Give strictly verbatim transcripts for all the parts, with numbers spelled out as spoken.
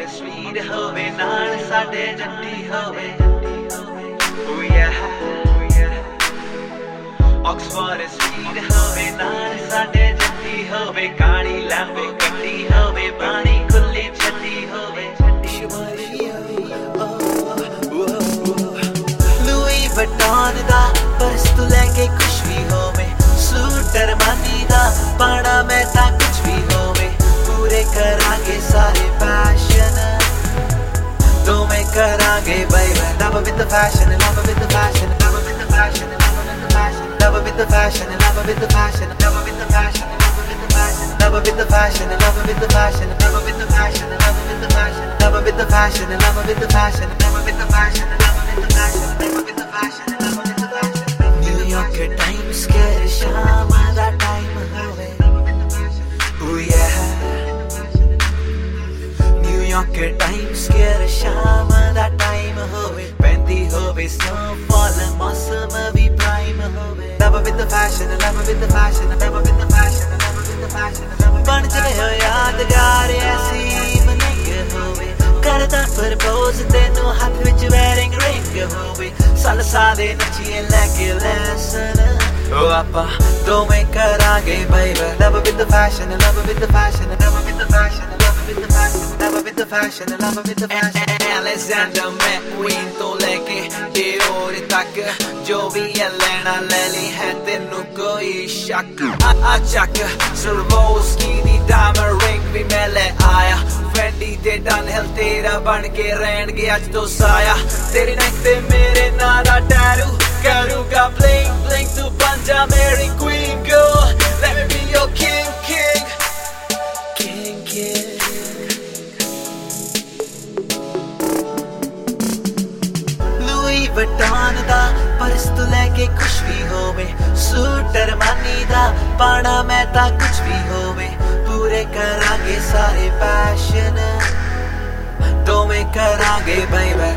Oxford sweet होवे नाल साडे जट्टी होवे oh yeah ऑक्सफोर्ड स्वीट होवे नाल साडे जट्टी होवे काली लैम्बो गड्डी होवे पानी खुली छड्डी होवे लुई वुइटन दा पर्स तू लेके खुश भी होवे सूट अरमानी दा पाना मैं ता कुछ भी होवे पूरे करांगे सारे पैशन तो मैं करांगे baby love with the fashion love with the fashion love with the fashion love with the fashion love with the fashion love with the fashion love with the fashion love with the fashion love with the fashion love with the fashion love with the fashion love with the fashion love with the fashion love with the fashion love with the fashion love with the fashion New York Times Square शाम दा time होवे oh yeah New York Times Square शाम दा time होवे पैंदी होवे snowfall मौसम भी prime होवे love with the fashion love with the fashion love with the fashion love with the fashion बन जाए हो यादगार ऐसी बनिंग होवे करदा प्रपोज तेनू हाथ विच wearing ring होवे साल सादे नचिए लेके lesson oh appa दोवें करांगे baby love with the fashion love with the fashion love with the fashion love with the fashion love with the fashion love with the fashion Alexander McQueen तो लेके Dior तक जो भी है लेना ले ली है तेनू कोई शक आ चक Swarovski दी diamond ring भी मैं ले आया Fendi ते Dunhill तेरा बन के रहणगे अज तो साया तेरी neck ते मेरे नाल दा tattoo करूंगा bling bling तू बन जा मेरी queen girl let me be your king king king king Louis Vuitton दा पर्स तू लेके खुश भी होवे सूट अरमानी दा पाना मैं ता कुछ भी होवे पूरे करांगे सारे पैशन तो मैं करांगे baby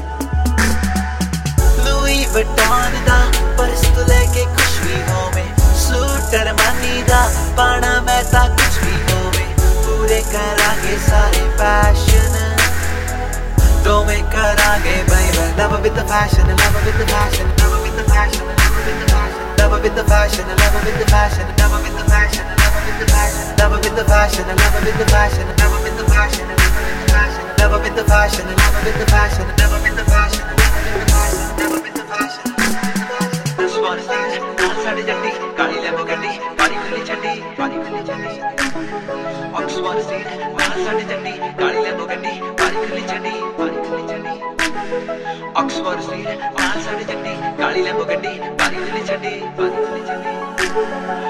Louis Vuitton दा पर्स तू लेके खुश भी होवे सूट अरमानी दा पाना मैं ता कुछ भी होवे पूरे करांगे सारे पैशन तो मैं करांगे baby love with the fashion love with the fashion love with the fashion love with the fashion love with the fashion love with the fashion love with the fashion love with the fashion love with the fashion love with the fashion love with the fashion love with the fashion love with the fashion love with the fashion Oxford Street नाल साडे जट्टी काली Lambo गड्डी पानी खुली छड्डी पानी खुली छड्डी Oxford Street नाल साडे जट्टी काली लैम्बो गड्डी पानी खुली छड्डी पानी खुली छड्डी Oxford Street नाल साडे जट्टी काली लैम्बो गड्डी पानी खुली छड्डी पानी खुली छड्डी